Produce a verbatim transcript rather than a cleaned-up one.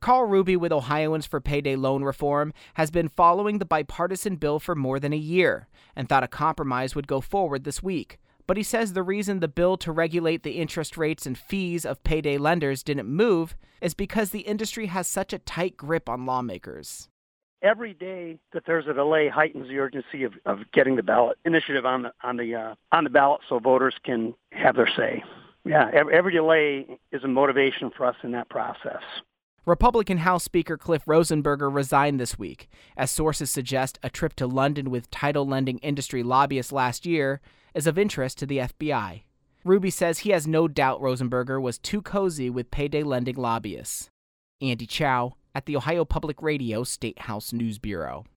Carl Ruby with Ohioans for Payday Loan Reform has been following the bipartisan bill for more than a year and thought a compromise would go forward this week. But he says the reason the bill to regulate the interest rates and fees of payday lenders didn't move is because the industry has such a tight grip on lawmakers. Every day that there's a delay heightens the urgency of, of getting the ballot initiative on the on the uh, on the ballot so voters can have their say. Yeah, every, every delay is a motivation for us in that process. Republican House Speaker Cliff Rosenberger resigned this week, as sources suggest a trip to London with title lending industry lobbyists last year is of interest to the F B I. Ruby says he has no doubt Rosenberger was too cozy with payday lending lobbyists. Andy Chow at the Ohio Public Radio State House News Bureau.